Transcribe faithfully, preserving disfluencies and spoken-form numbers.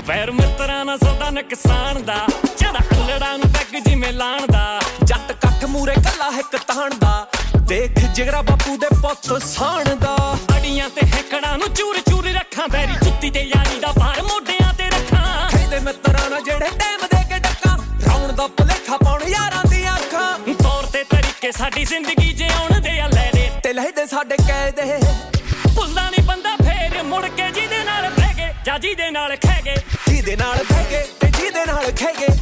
ਵੈਰ ਮਿੱਤਰਾਂ ਨਾਲ ਸੌਦਾ ਨੁਕਸਾਨ ਦਾ, ਜਿਹੜਾ ਅਲੜਾਂ ਨੂੰ ਪੈਗ ਜਿਵੇਂ ਲਾਣ ਦਾ। ਜੱਟ ਕੱਠ ਮੂਰੇ ਕੱਲਾ ਹਿੱਕ ਤਾਣ ਦਾ, ਦੇਖ ਜਿਗਰਾ ਬਾਪੂ ਦੇ ਪੁੱਤ ਸਾਣ ਦਾ। ਅੜੀਆਂ ਤੇ ਹੈਕੜਾਂ ਨੂੰ ਚੂਰ ਚੂਰ ਰੱਖਾਂ, ਬੈਰੀ ਜੁੱਤੀ ਤੇ ਯਾਰੀ ਦਾ ਭਾਰ ਮੋਢਿਆਂ ਤੇ ਰੱਖਾਂ। ਖੇਦੇ ਮਿੱਤਰਾਂ ਨਾਲ ਜਿਹੜੇ ਟਾਈਮ ਦੇ ਕੇ ਡੱਕਾਂ, ਰੌਣ ਦਾ ਭੁਲੇਖਾ ਪਾਉਣ ਯਾਰਾਂ ਦੀਆਂ ਅੱਖਾਂ। ਤੌਰ ਤੇ ਤਰੀਕੇ ਸਾਡੀ ਜ਼ਿੰਦਗੀ ਜਿਉਣ ਦੇ ਆ ਲੈ ਦੇ, ਤੇ ਲਹਿਦੇ ਸਾਡੇ ਕਾਇਦੇ ਭੁੱਲਾਂ ਨੀ ਬੰਦਾ ਫੇਰ ਮੁੜ ਕੇ ਜਿਹਦੇ ਨਾਲ ਬਹਿ ਗਏ ਜਾਂ ਜਿਹਦੇ ਨਾਲ ਖਹਿ ਗਏ। ਜਿਹਦੇ ਨਾਲ ਬਹਿ ਗਏ ਤੇ ਜਿਹਦੇ ਨਾਲ ਖਹਿ ਗਏ।